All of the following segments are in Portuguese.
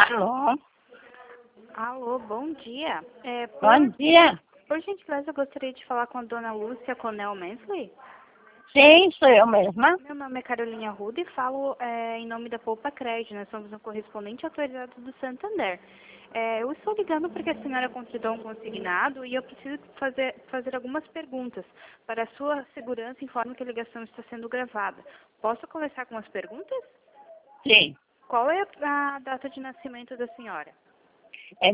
Alô? Alô, bom dia. Bom dia. Por gentileza, eu gostaria de falar com a dona Lúcia Conel Mensley. Sim, sou eu mesma. Meu nome é Carolina Ruda e falo em nome da Poupa Crédito. Nós somos um correspondente autorizado do Santander. Eu estou ligando porque a senhora contratou um consignado e eu preciso fazer algumas perguntas. Para a sua segurança, informe que a ligação está sendo gravada. Posso começar com as perguntas? Sim. Qual é a data de nascimento da senhora? É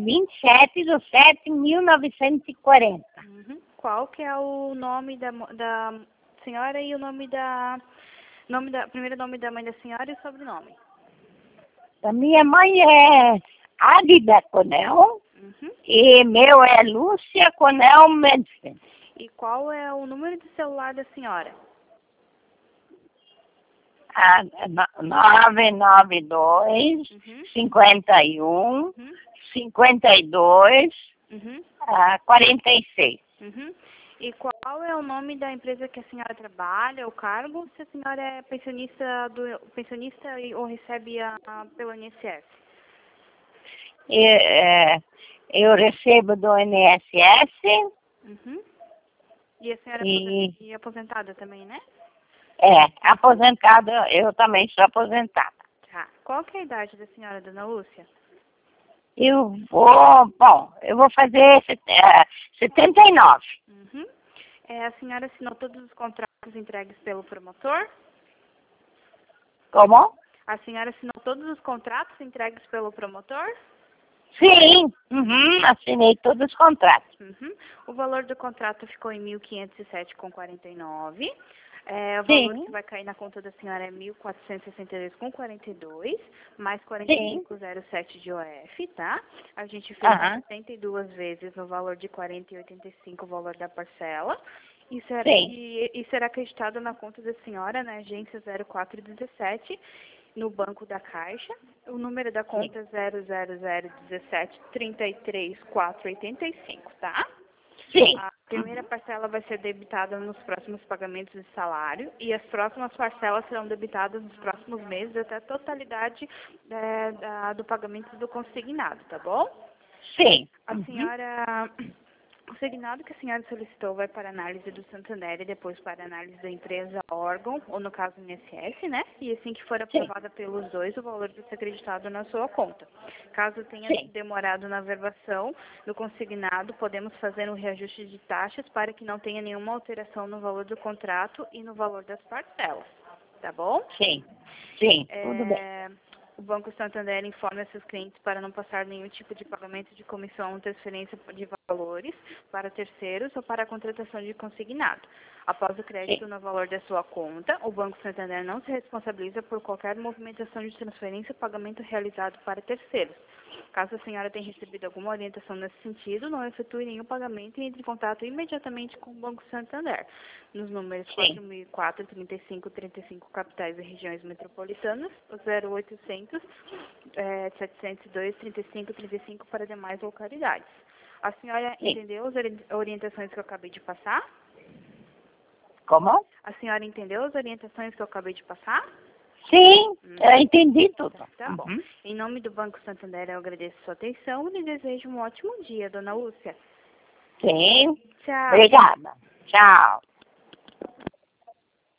27/7/1940. Uhum. Qual que é o nome da senhora e o primeiro nome da mãe da senhora e o sobrenome? A minha mãe é Águida Conel Uhum. e meu é Lúcia Conel Mendes. E qual é o número de celular da senhora? 992 Uhum. 51 Uhum. 52 Uhum. 46. Uhum. E qual é o nome da empresa que a senhora trabalha, o cargo? Se a senhora é pensionista ou recebe pelo INSS? Eu recebo do INSS Uhum. E a senhora e é aposentada também, né? aposentada, eu também sou aposentada. Tá. Qual que é a idade da senhora, dona Lúcia? Eu vou fazer 79. Uhum. A senhora assinou todos os contratos entregues pelo promotor? Como? A senhora assinou todos os contratos entregues pelo promotor? Sim, assinei todos os contratos. Uhum. O valor do contrato ficou em 1.507,49. O valor Sim, que vai cair na conta da senhora é 1.462,42, mais sim. 45,07 de OF, tá? A gente fez Aham, 72 vezes no valor de 40,85 o valor da parcela. sim, E será acreditado na conta da senhora, na agência 0417, no Banco da Caixa. O número da sim, conta é 00017-33485, tá? sim. A primeira parcela vai ser debitada nos próximos pagamentos de salário e as próximas parcelas serão debitadas nos próximos meses até a totalidade do pagamento do consignado, tá bom? Sim. A senhora, o consignado que a senhora solicitou vai para análise do Santander e depois para análise da empresa órgão, ou no caso INSS, né? E assim que for Sim, aprovada pelos dois, o valor vai ser acreditado na sua conta. Caso tenha sim, demorado na verbação do consignado, podemos fazer um reajuste de taxas para que não tenha nenhuma alteração no valor do contrato e no valor das parcelas, tá bom? sim, sim, tudo bem. O Banco Santander informa seus clientes para não passar nenhum tipo de pagamento de comissão ou transferência de valores para terceiros ou para a contratação de consignado. Após o crédito Sim, no valor da sua conta, o Banco Santander não se responsabiliza por qualquer movimentação de transferência ou pagamento realizado para terceiros. Caso a senhora tenha recebido alguma orientação nesse sentido, não efetue nenhum pagamento e entre em contato imediatamente com o Banco Santander, nos números sim, 4004 3535 capitais e regiões metropolitanas, o 0800 702 3535 para demais localidades. A senhora sim. entendeu as orientações que eu acabei de passar? Como? A senhora entendeu as orientações que eu acabei de passar? Sim, eu entendi tudo. Tá bom. Em nome do Banco Santander, eu agradeço sua atenção e lhe desejo um ótimo dia, dona Lúcia. Sim, Tchau. obrigada. Tchau.